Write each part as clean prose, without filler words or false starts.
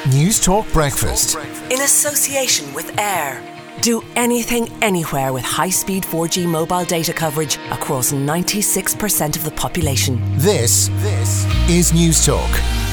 News Talk Breakfast. In association with Air. Do anything, anywhere with high-speed 4G mobile data coverage across 96% of the population. This is News Talk.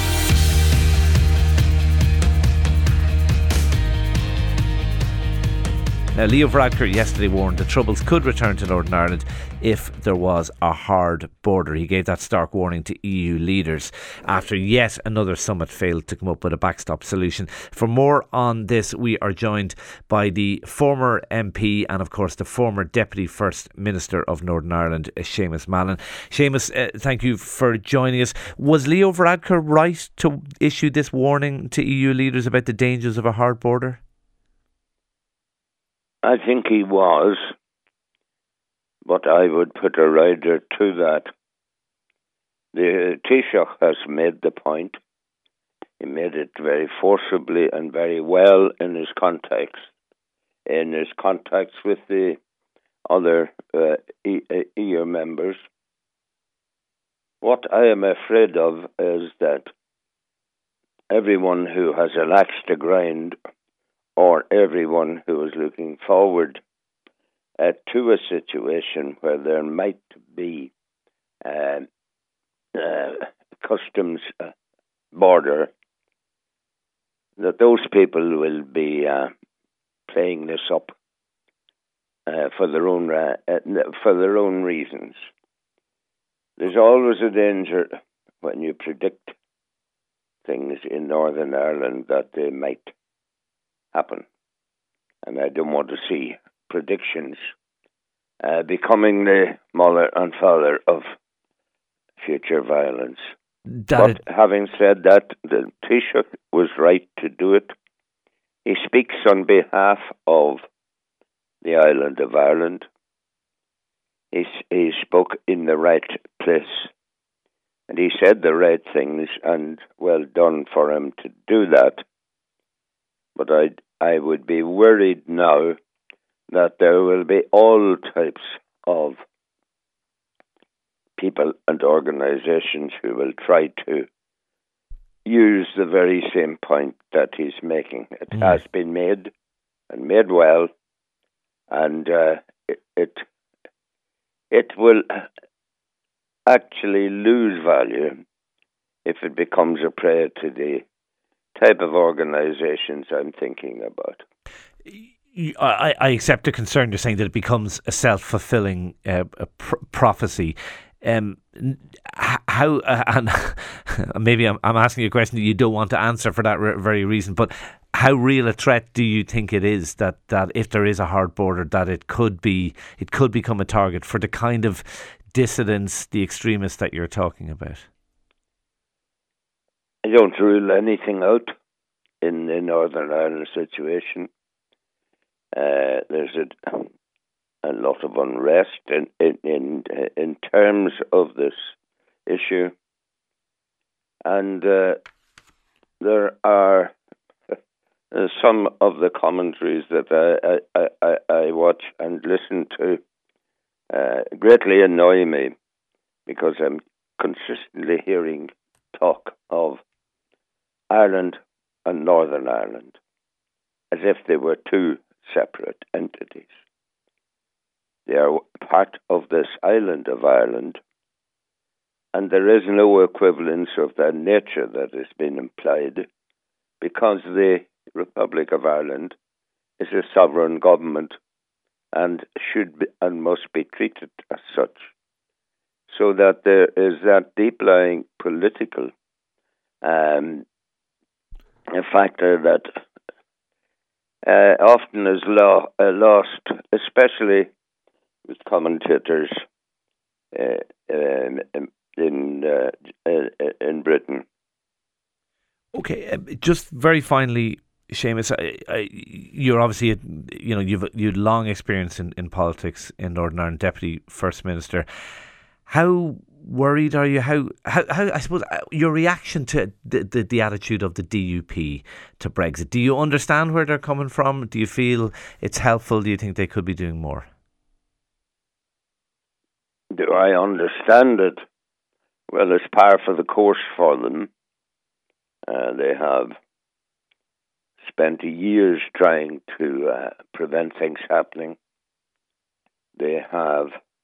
Now, Leo Varadkar yesterday warned that troubles could return to Northern Ireland if there was a hard border. He gave that stark warning to EU leaders after yet another summit failed to come up with a backstop solution. For more on this, we are joined by the former MP and, of course, the former Deputy First Minister of Northern Ireland, Seamus Mallon. Seamus, thank you for joining us. Was Leo Varadkar right to issue this warning to EU leaders about the dangers of a hard border? I think he was, but I would put a rider to that. The Taoiseach has made the point. He made it very forcibly and very well in his contacts with the other EU members. What I am afraid of is that everyone who has an axe to grind, or everyone who is looking forward to a situation where there might be customs border, that those people will be playing this up for their own reasons. There's always a danger when you predict things in Northern Ireland that they might happen, and I don't want to see predictions becoming the mother and father of future violence. But having said that, the Taoiseach was right to do it. He speaks on behalf of the island of Ireland. He spoke in the right place, and he said the right things, and well done for him to do that. But I would be worried now that there will be all types of people and organisations who will try to use the very same point that he's making. It has been made, and made well, and it will actually lose value if it becomes a prey to the type of organisations I'm thinking about. I accept the concern. You're saying that it becomes a self-fulfilling prophecy. How and maybe I'm asking you a question that you don't want to answer for that very reason, but how real a threat do you think it is that if there is a hard border, that it could become a target for the kind of dissidents, the extremists that you're talking about? I don't rule anything out in the Northern Ireland situation. There's a lot of unrest in terms of this issue, and there are some of the commentaries that I watch and listen to greatly annoy me, because I'm consistently hearing talk of Ireland and Northern Ireland as if they were two separate entities. They are part of this island of Ireland, and there is no equivalence of that nature that has been implied, because the Republic of Ireland is a sovereign government and should be and must be treated as such. So that there is that deep-lying political a factor that often is lost, especially with commentators in Britain. Okay, just very finally, Seamus, you're obviously you've long experience in politics in Northern Ireland, Deputy First Minister. How worried are you? How I suppose your reaction to the attitude of the DUP to Brexit? Do you understand where they're coming from? Do you feel it's helpful? Do you think they could be doing more? Do I understand it? Well, it's par for the course for them. They have spent years trying to prevent things happening. They have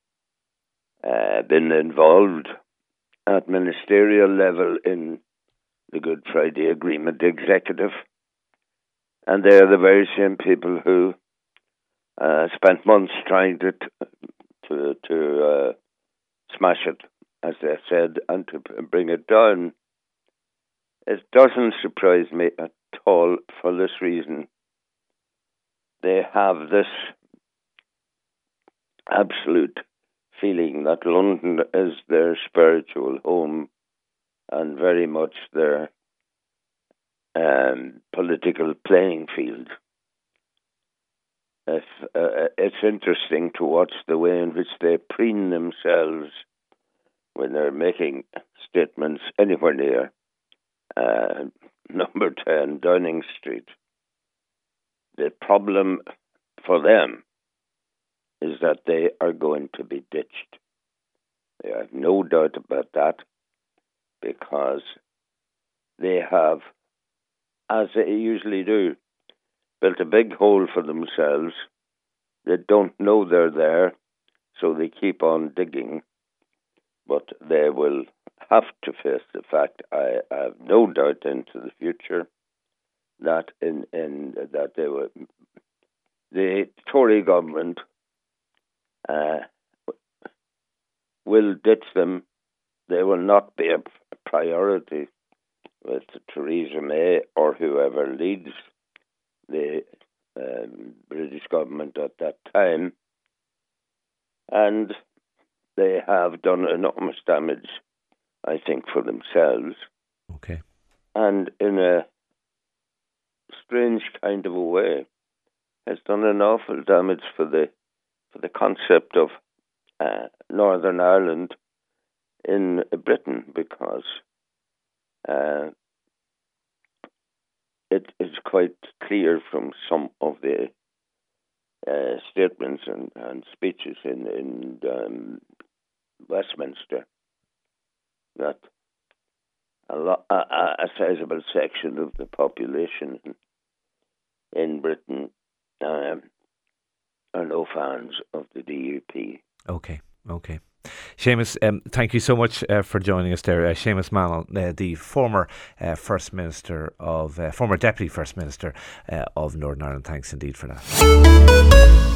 been involved at ministerial level in the Good Friday Agreement executive, and they are the very same people who spent months trying to smash it, as they said, and to bring it down. It doesn't surprise me at all for this reason. They have this absolute feeling that London is their spiritual home and very much their political playing field. It's interesting to watch the way in which they preen themselves when they're making statements anywhere near number 10 Downing Street. The problem for them is that they are going to be ditched. They have no doubt about that, because they have, as they usually do, built a big hole for themselves. They don't know they're there, so they keep on digging. But they will have to face the fact, I have no doubt into the future, that that the Tory government will ditch them. They will not be a priority with Theresa May or whoever leads the British government at that time. And they have done enormous damage, I think, for themselves. Okay. And in a strange kind of a way, has done an awful damage for the concept of Northern Ireland in Britain, because it is quite clear from some of the statements and speeches in Westminster that a sizable section of the population in Britain are no fans of the DUP. Okay. Seamus, thank you so much for joining us there. Seamus Mallon, the former former Deputy First Minister of Northern Ireland. Thanks indeed for that.